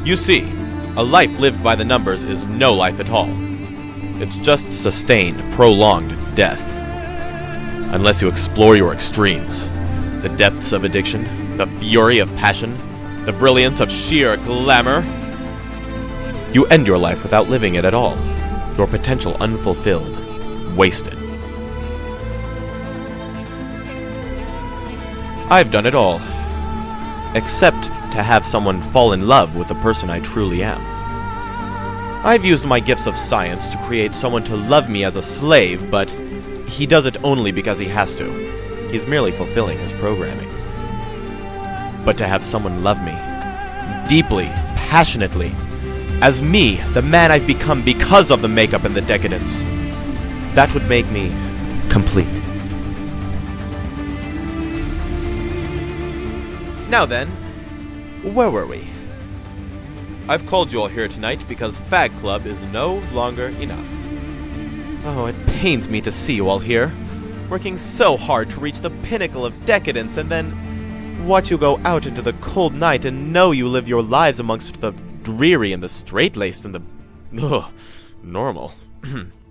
You see, a life lived by the numbers is no life at all. It's just sustained, prolonged death. Unless you explore your extremes, the depths of addiction, the fury of passion, the brilliance of sheer glamour, you end your life without living it at all. Your potential unfulfilled, wasted. I've done it all. Except to have someone fall in love with the person I truly am. I've used my gifts of science to create someone to love me as a slave, but he does it only because he has to. He's merely fulfilling his programming. But to have someone love me, deeply, passionately, as me, the man I've become because of the makeup and the decadence, that would make me complete. Now then, where were we? I've called you all here tonight because Fag Club is no longer enough. Oh, it pains me to see you all here, working so hard to reach the pinnacle of decadence, and then watch you go out into the cold night and know you live your lives amongst the dreary and the straight-laced and the normal.